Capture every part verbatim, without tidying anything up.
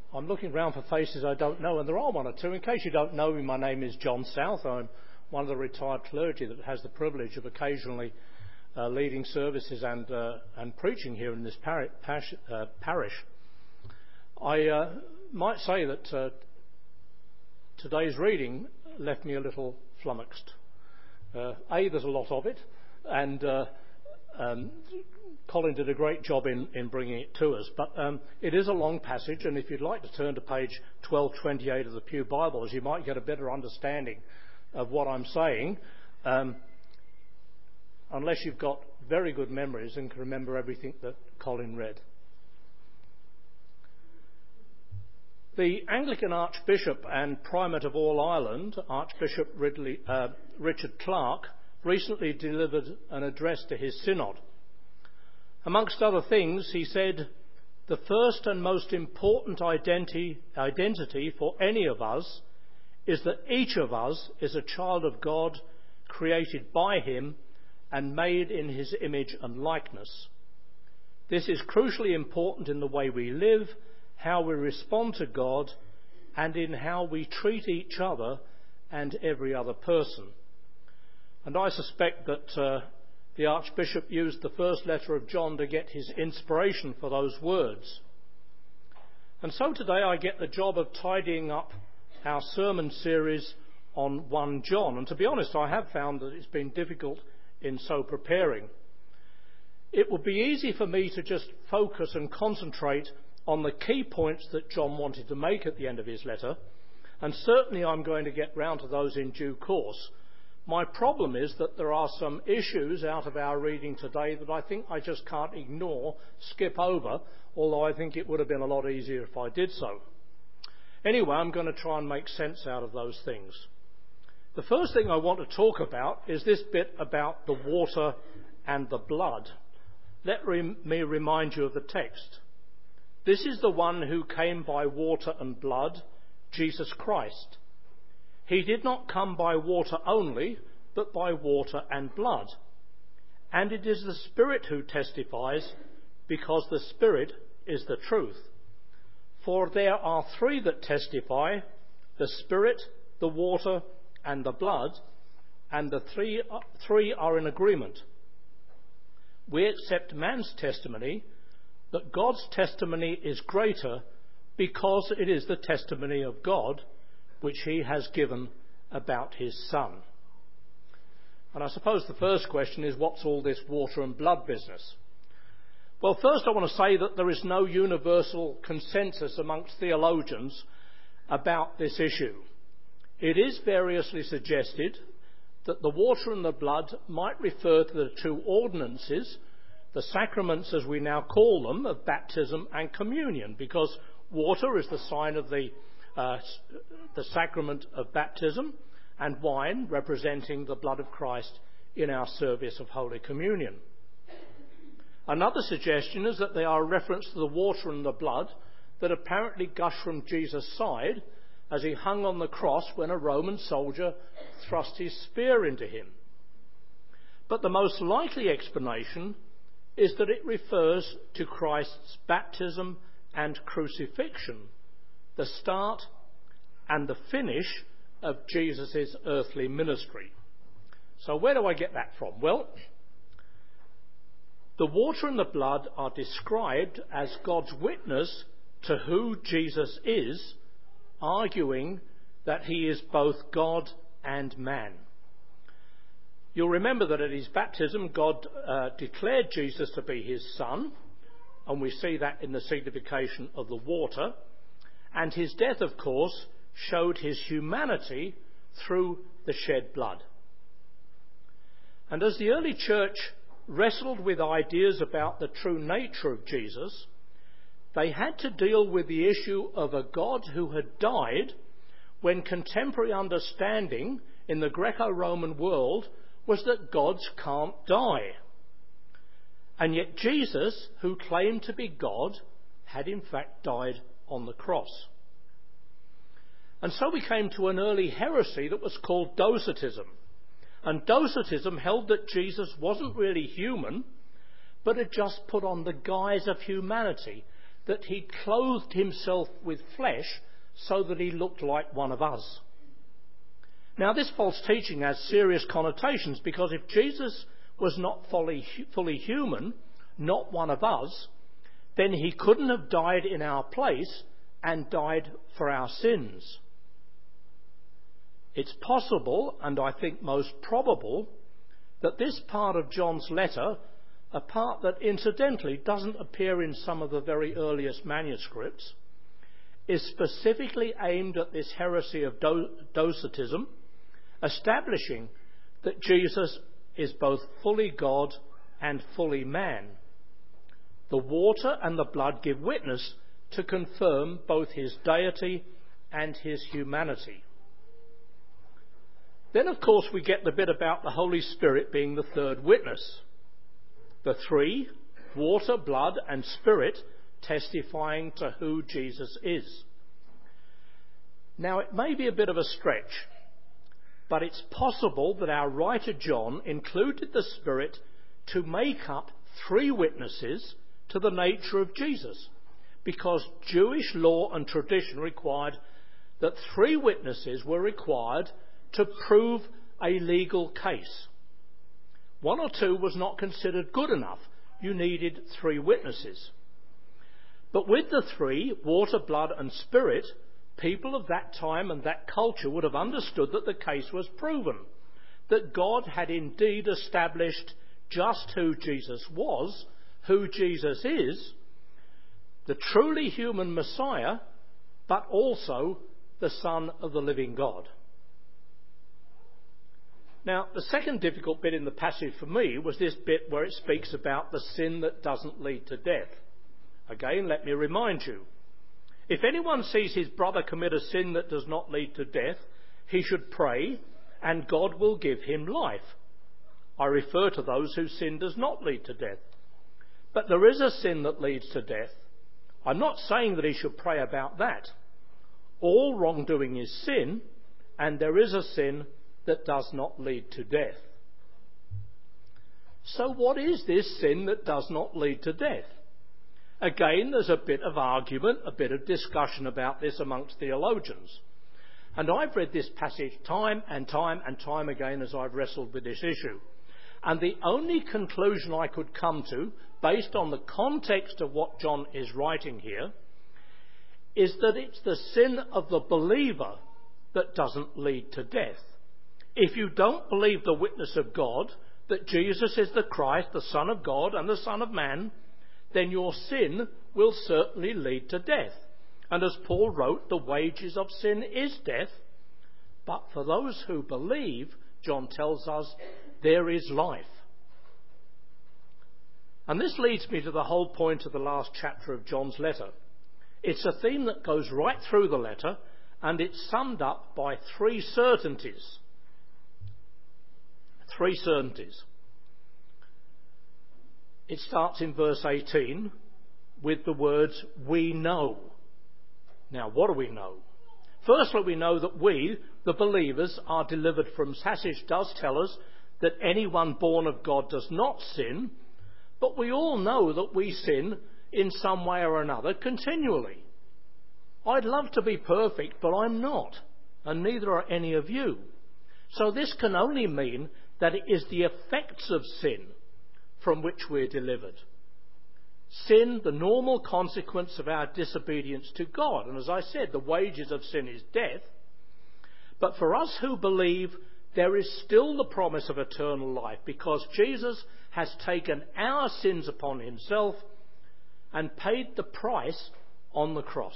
I'm looking around for faces I don't know, and there are one or two. In case you don't know me, my name is John South. I'm one of the retired clergy that has the privilege of occasionally uh, leading services and uh, and preaching here in this par- pash- uh, parish. I uh, might say that uh, today's reading left me a little flummoxed. Uh, a, there's a lot of it, and uh, um, Colin did a great job in, in bringing it to us, but um, it is a long passage, and if you'd like to turn to page twelve twenty-eight of the Pew Bibles, you might get a better understanding of what I'm saying, um, unless you've got very good memories and can remember everything that Colin read. The Anglican Archbishop and Primate of all Ireland, Archbishop Ridley, uh, Richard Clarke, recently delivered an address to his synod. Amongst other things, he said, "The first and most important identity, identity for any of us is that each of us is a child of God, created by him and made in his image and likeness. This is crucially important in the way we live, how we respond to God, and in how we treat each other and every other person." And I suspect that uh, the Archbishop used the first letter of John to get his inspiration for those words. And so today I get the job of tidying up our sermon series on First John. And to be honest, I have found that it's been difficult in so preparing. It would be easy for me to just focus and concentrate on the key points that John wanted to make at the end of his letter, and certainly I'm going to get round to those in due course. My problem is that there are some issues out of our reading today that I think I just can't ignore, skip over, although I think it would have been a lot easier if I did so. Anyway, I'm going to try and make sense out of those things. The first thing I want to talk about is this bit about the water and the blood. Let me remind you of the text. This is the one who came by water and blood, Jesus Christ. He did not come by water only, but by water and blood. And it is the Spirit who testifies, because the Spirit is the truth. For there are three that testify, the Spirit, the water, and the blood, and the three, three are in agreement. We accept man's testimony, but God's testimony is greater because it is the testimony of God which he has given about his Son. And I suppose the first question is, what's all this water and blood business? Well, first I want to say that there is no universal consensus amongst theologians about this issue. It is variously suggested that the water and the blood might refer to the two ordinances, the sacraments as we now call them, of baptism and communion, because water is the sign of the, uh, the sacrament of baptism, and wine representing the blood of Christ in our service of Holy Communion. Another suggestion is that they are a reference to the water and the blood that apparently gushed from Jesus' side as he hung on the cross when a Roman soldier thrust his spear into him. But the most likely explanation is that it refers to Christ's baptism and crucifixion, the start and the finish of Jesus' earthly ministry. So where do I get that from? Well, the water and the blood are described as God's witness to who Jesus is, arguing that he is both God and man. You'll remember that at his baptism, God uh, declared Jesus to be his Son, and we see that in the signification of the water. And his death, of course, showed his humanity through the shed blood. And as the early church wrestled with ideas about the true nature of Jesus, they had to deal with the issue of a God who had died when contemporary understanding in the Greco-Roman world was that gods can't die. And yet Jesus, who claimed to be God, had in fact died on the cross. And so we came to an early heresy that was called Docetism. And Docetism held that Jesus wasn't really human, but had just put on the guise of humanity, that he clothed himself with flesh so that he looked like one of us. Now, this false teaching has serious connotations, because if Jesus was not fully, fully human, not one of us, then he couldn't have died in our place and died for our sins. It's possible, and I think most probable, that this part of John's letter, a part that incidentally doesn't appear in some of the very earliest manuscripts, is specifically aimed at this heresy of do- docetism, establishing that Jesus is both fully God and fully man. The water and the blood give witness to confirm both his deity and his humanity. Then, of course, we get the bit about the Holy Spirit being the third witness. The three, water, blood and spirit, testifying to who Jesus is. Now, it may be a bit of a stretch, but it's possible that our writer John included the Spirit to make up three witnesses to the nature of Jesus, because Jewish law and tradition required that three witnesses were required to prove a legal case. One or two was not considered good enough. You needed three witnesses. But with the three, water, blood and spirit, people of that time and that culture would have understood that the case was proven, that God had indeed established just who Jesus was, who Jesus is, the truly human Messiah, but also the Son of the living God. Now, the second difficult bit in the passage for me was this bit where it speaks about the sin that doesn't lead to death. Again, let me remind you. If anyone sees his brother commit a sin that does not lead to death, he should pray, and God will give him life. I refer to those whose sin does not lead to death. But there is a sin that leads to death. I'm not saying that he should pray about that. All wrongdoing is sin, and there is a sin that does not lead to death. So what is this sin that does not lead to death? Again, there's a bit of argument, a bit of discussion about this amongst theologians. And I've read this passage time and time and time again as I've wrestled with this issue. And the only conclusion I could come to, based on the context of what John is writing here, is that it's the sin of the believer that doesn't lead to death. If you don't believe the witness of God, that Jesus is the Christ, the Son of God and the Son of Man, then your sin will certainly lead to death. And as Paul wrote, the wages of sin is death. But for those who believe, John tells us, there is life. And this leads me to the whole point of the last chapter of John's letter. It's a theme that goes right through the letter, and it's summed up by three certainties. Three certainties. It starts in verse eighteen with the words, we know. Now, what do we know? Firstly, we know that we, the believers, are delivered from. Passage does tell us that anyone born of God does not sin, but we all know that we sin in some way or another continually. I'd love to be perfect, but I'm not, and neither are any of you. So this can only mean that it is the effects of sin from which we're delivered. Sin, the normal consequence of our disobedience to God. And as I said, the wages of sin is death. But for us who believe, there is still the promise of eternal life, because Jesus has taken our sins upon himself and paid the price on the cross.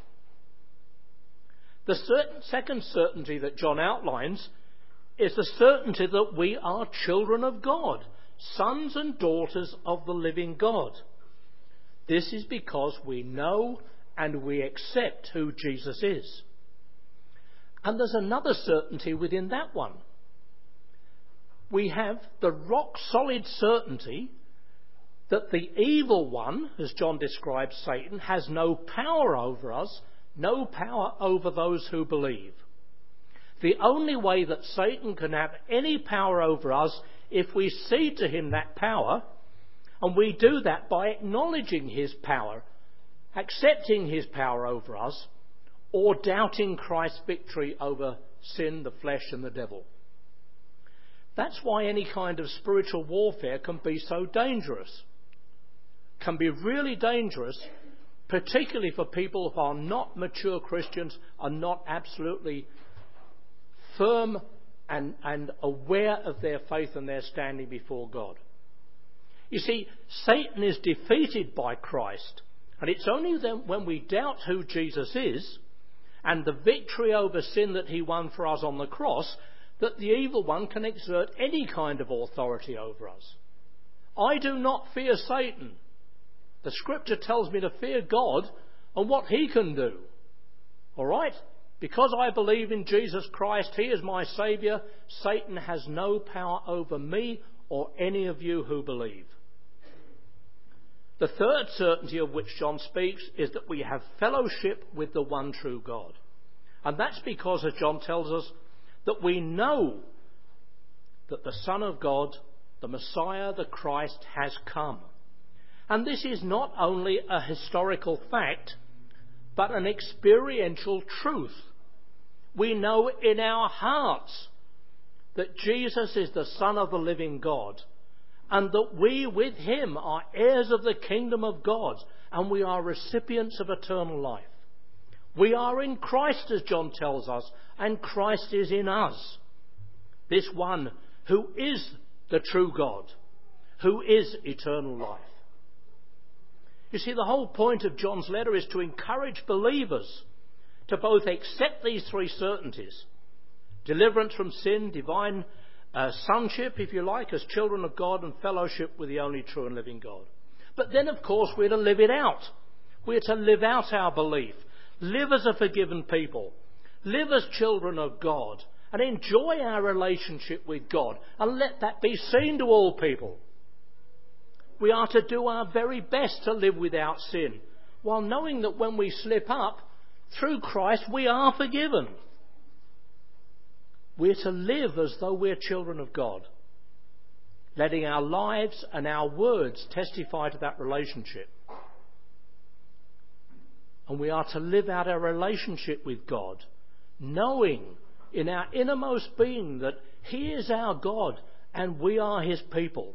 The certain, second certainty that John outlines is the certainty that we are children of God, sons and daughters of the living God. This is because we know and we accept who Jesus is. And there's another certainty within that one. We have the rock-solid certainty that the evil one, as John describes Satan, has no power over us, no power over those who believe. The only way that Satan can have any power over us if we cede to him that power, and we do that by acknowledging his power accepting his power over us, or doubting Christ's victory over sin, the flesh and the devil. That's why any kind of spiritual warfare can be so dangerous. Can be really dangerous, particularly for people who are not mature Christians, are not absolutely firm and, and aware of their faith and their standing before God. You see, Satan is defeated by Christ, and it's only then when we doubt who Jesus is and the victory over sin that he won for us on the cross that the evil one can exert any kind of authority over us. I do not fear Satan. The scripture tells me to fear God and what he can do. All right? Because I believe in Jesus Christ, he is my Saviour, Satan has no power over me or any of you who believe. The third certainty of which John speaks is that we have fellowship with the one true God. And that's because, as John tells us, that we know that the Son of God, the Messiah, the Christ, has come. And this is not only a historical fact, but an experiential truth. We know in our hearts that Jesus is the Son of the living God, and that we with him are heirs of the kingdom of God, and we are recipients of eternal life. We are in Christ, as John tells us, and Christ is in us. This one who is the true God, who is eternal life. You see, the whole point of John's letter is to encourage believers to both accept these three certainties: deliverance from sin, divine uh, sonship, if you like, as children of God, and fellowship with the only true and living God. But then, of course, we're to live it out. We're to live out our belief, live as a forgiven people, live as children of God, and enjoy our relationship with God, and let that be seen to all people. We are to do our very best to live without sin, while knowing that when we slip up, through Christ we are forgiven. We're to live as though we're children of God, letting our lives and our words testify to that relationship. And we are to live out our relationship with God, knowing in our innermost being that he is our God and we are his people.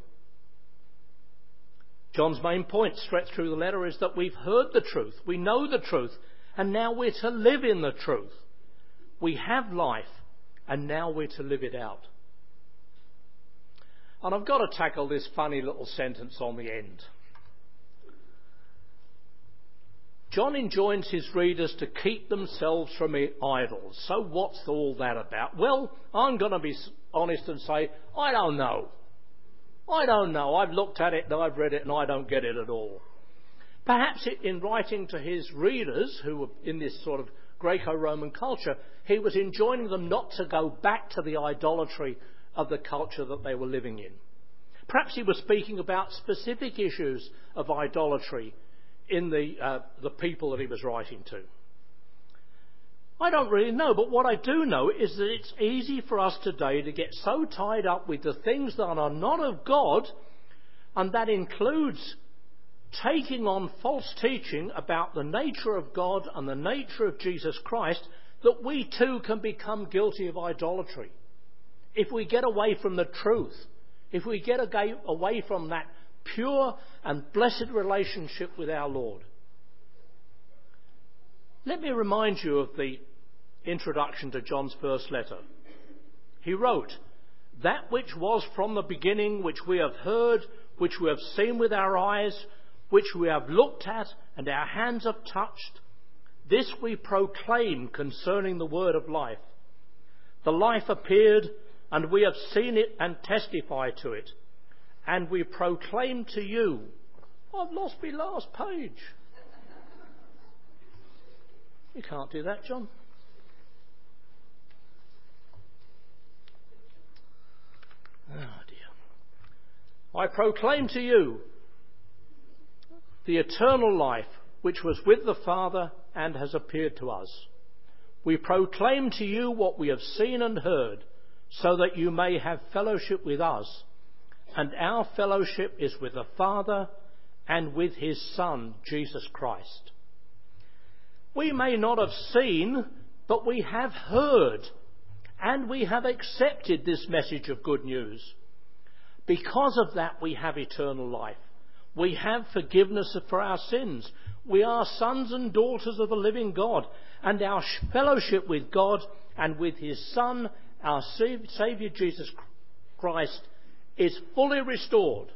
John's main point stretched through the letter is that we've heard the truth, we know the truth, and now we're to live in the truth. We have life, and now we're to live it out. And I've got to tackle this funny little sentence on the end. John enjoins his readers to keep themselves from idols. So what's all that about? Well, I'm going to be honest and say, I don't know. I don't know. I've looked at it and I've read it and I don't get it at all. Perhaps in writing to his readers, who were in this sort of Greco-Roman culture, he was enjoining them not to go back to the idolatry of the culture that they were living in. Perhaps he was speaking about specific issues of idolatry in the, uh, the people that he was writing to. I don't really know, but what I do know is that it's easy for us today to get so tied up with the things that are not of God, and that includes taking on false teaching about the nature of God and the nature of Jesus Christ, that we too can become guilty of idolatry. If we get away from the truth, if we get away from that pure and blessed relationship with our Lord. Let me remind you of the introduction to John's first letter. He wrote, "That which was from the beginning, which we have heard, which we have seen with our eyes, which we have looked at and our hands have touched, this we proclaim concerning the word of life. The life appeared, and we have seen it and testify to it. And we proclaim to you..." I've lost my last page. You can't do that, John. Oh dear. "I proclaim to you the eternal life which was with the Father and has appeared to us. We proclaim to you what we have seen and heard, so that you may have fellowship with us. And our fellowship is with the Father and with his Son, Jesus Christ." We may not have seen, but we have heard, and we have accepted this message of good news. Because of that, we have eternal life. We have forgiveness for our sins. We are sons and daughters of the living God, and our fellowship with God and with his Son, our Saviour Jesus Christ, is fully restored.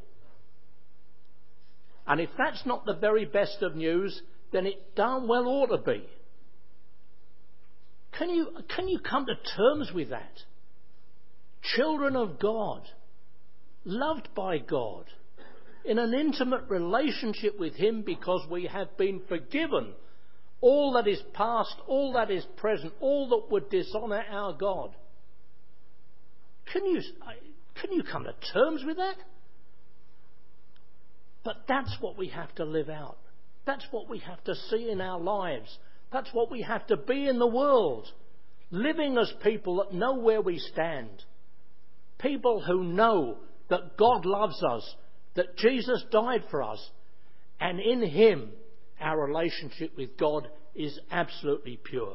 And if that's not the very best of news, then it darn well ought to be. Can you, can you come to terms with that? Children of God, loved by God, in an intimate relationship with him because we have been forgiven all that is past, all that is present, all that would dishonour our God. Can you, can you come to terms with that? But that's what we have to live out. That's what we have to see in our lives. That's what we have to be in the world. Living as people that know where we stand. People who know that God loves us, that Jesus died for us, and in him our relationship with God is absolutely pure.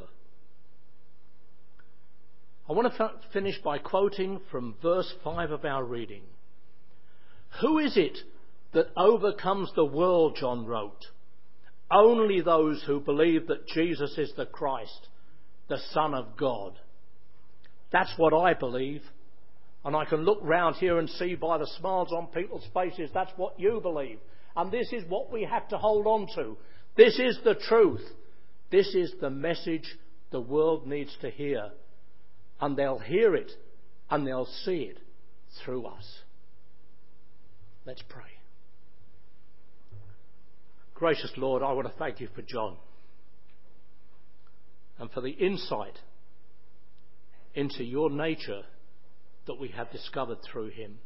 I want to f- finish by quoting from verse five of our reading. Who is it that overcomes the world, John wrote? Only those who believe that Jesus is the Christ, the Son of God. That's what I believe. And I can look round here and see by the smiles on people's faces, that's what you believe. And this is what we have to hold on to. This is the truth. This is the message the world needs to hear. And they'll hear it and they'll see it through us. Let's pray. Gracious Lord, I want to thank you for John and for the insight into your nature that we have discovered through him.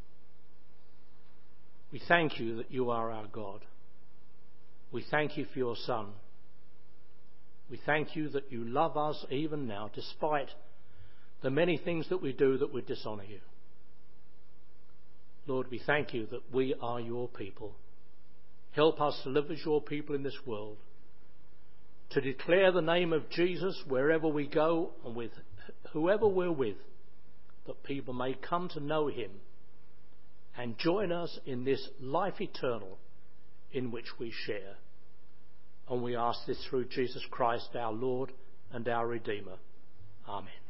We thank you that you are our God. We thank you for your Son. We thank you that you love us even now, despite the many things that we do that would dishonour you. Lord, we thank you that we are your people. Help us to live as your people in this world, to declare the name of Jesus wherever we go and with whoever we're with, that people may come to know him and join us in this life eternal in which we share. And we ask this through Jesus Christ, our Lord and our Redeemer. Amen.